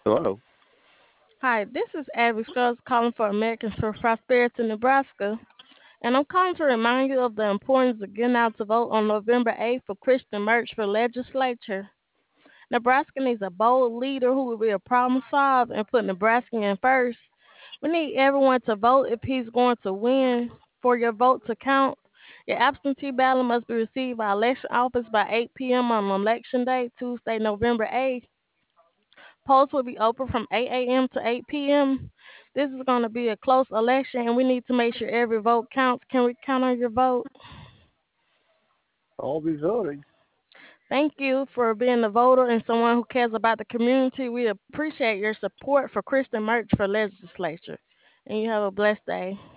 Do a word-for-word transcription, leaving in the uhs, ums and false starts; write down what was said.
Hello. Hi, this is Abby Scruggs calling for Americans for Prosperity, Nebraska, and I'm calling to remind you of the importance of getting out to vote on November eighth for Christian Merch for legislature. Nebraska needs a bold leader who will be a problem solver and put Nebraska in first. We need everyone to vote if he's going to win. For your vote to count, your absentee ballot must be received by election office by eight p.m. on election day, Tuesday, November eighth. Polls will be open from eight a m to eight p m. This is going to be a close election, and we need to make sure every vote counts. Can we count on your vote? I'll be voting. Thank you for being a voter and someone who cares about the community. We appreciate your support for Christian Merch for legislature. And you have a blessed day.